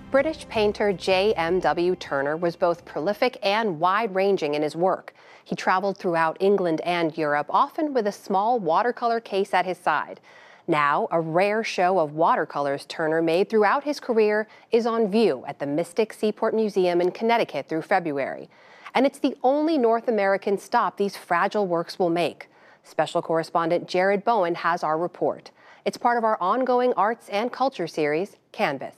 British painter J.M.W. Turner was both prolific and wide-ranging in his work. He traveled throughout England and Europe, often with a small watercolor case at his side. Now, a rare show of watercolors Turner made throughout his career is on view at the Mystic Seaport Museum in Connecticut through February. And it's the only North American stop these fragile works will make. Special correspondent Jared Bowen has our report. It's part of our ongoing arts and culture series, Canvas.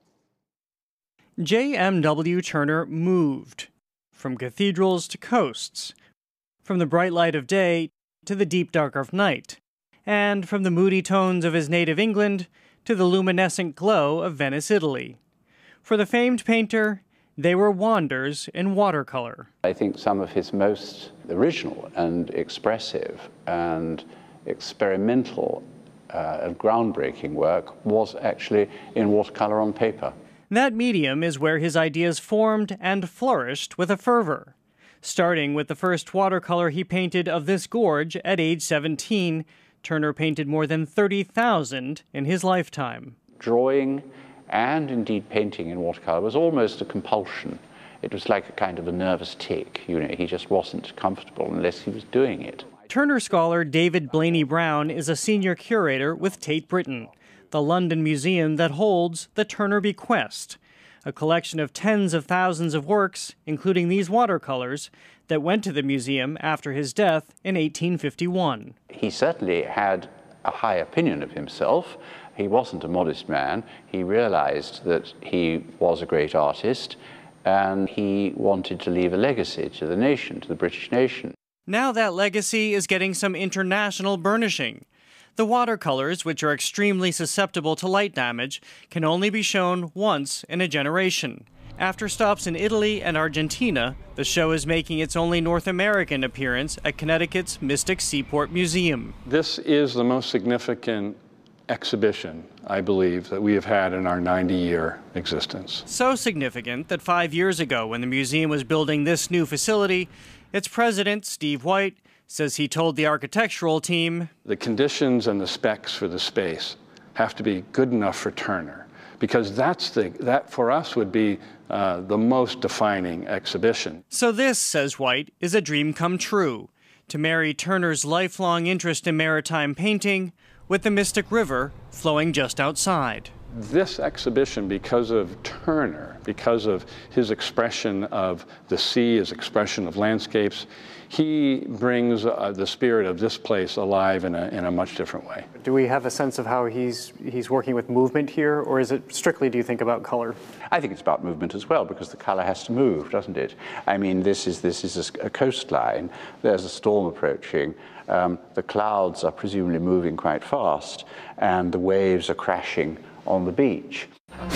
J.M.W. Turner moved, from cathedrals to coasts, from the bright light of day to the deep dark of night, and from the moody tones of his native England to the luminescent glow of Venice, Italy. For the famed painter, they were wanders in watercolor. I think some of his most original and expressive and experimental and groundbreaking work was actually in watercolor on paper. That medium is where his ideas formed and flourished with a fervor. Starting with the first watercolor he painted of this gorge at age 17, Turner painted more than 30,000 in his lifetime. Drawing and indeed painting in watercolor was almost a compulsion. It was like a kind of a nervous tic. He just wasn't comfortable unless he was doing it. Turner scholar David Blaney Brown is a senior curator with Tate Britain, the London museum that holds the Turner Bequest, a collection of tens of thousands of works, including these watercolors, that went to the museum after his death in 1851. He certainly had a high opinion of himself. He wasn't a modest man. He realized that he was a great artist, and he wanted to leave a legacy to the nation, to the British nation. Now that legacy is getting some international burnishing. The watercolors, which are extremely susceptible to light damage, can only be shown once in a generation. After stops in Italy and Argentina, the show is making its only North American appearance at Connecticut's Mystic Seaport Museum. This is the most significant exhibition, I believe, that we have had in our 90-year existence. So significant that 5 years ago, when the museum was building this new facility, its president, Steve White, says he told the architectural team, the conditions and the specs for the space have to be good enough for Turner, because that for us would be the most defining exhibition. So this, says White, is a dream come true, to marry Turner's lifelong interest in maritime painting with the Mystic River flowing just outside. This exhibition, because of Turner, because of his expression of the sea, his expression of landscapes, he brings the spirit of this place alive in a much different way. Do we have a sense of how he's working with movement here, or is it strictly, do you think, about color? I think it's about movement as well, because the color has to move, doesn't it? I mean, this is a coastline. There's a storm approaching. The clouds are presumably moving quite fast, and the waves are crashing on the beach.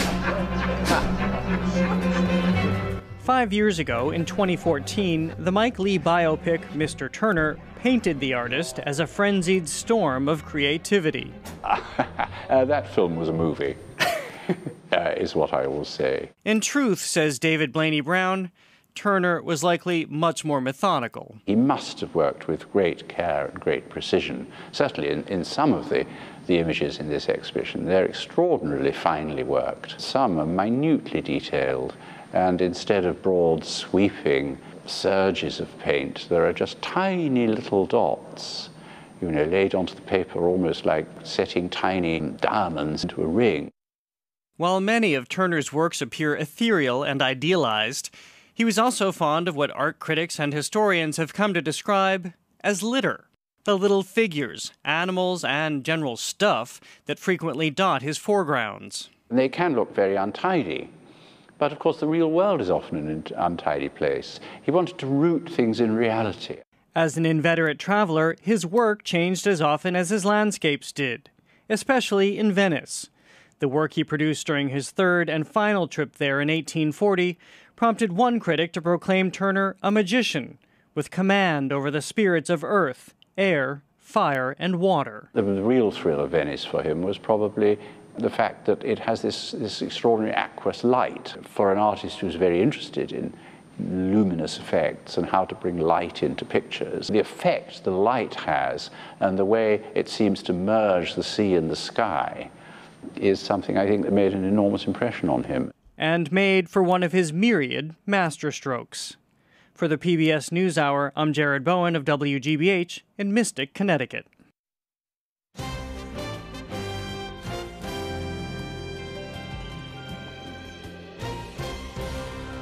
5 years ago, in 2014, the Mike Leigh biopic Mr. Turner painted the artist as a frenzied storm of creativity. That film was a movie, is what I will say. In truth, says David Blaney Brown, Turner was likely much more methodical. He must have worked with great care and great precision. Certainly in some of the images in this exhibition, they're extraordinarily finely worked. Some are minutely detailed, and instead of broad sweeping surges of paint, there are just tiny little dots, laid onto the paper, almost like setting tiny diamonds into a ring. While many of Turner's works appear ethereal and idealized, he was also fond of what art critics and historians have come to describe as litter. The little figures, animals, and general stuff that frequently dot his foregrounds. They can look very untidy, but of course the real world is often an untidy place. He wanted to root things in reality. As an inveterate traveler, his work changed as often as his landscapes did, especially in Venice. The work he produced during his third and final trip there in 1840 prompted one critic to proclaim Turner a magician, with command over the spirits of earth, air, fire, and water. The real thrill of Venice for him was probably the fact that it has this extraordinary aqueous light. For an artist who's very interested in luminous effects and how to bring light into pictures, the effect the light has and the way it seems to merge the sea and the sky is something I think that made an enormous impression on him. and made for one of his myriad masterstrokes. For the PBS NewsHour, I'm Jared Bowen of WGBH in Mystic, Connecticut.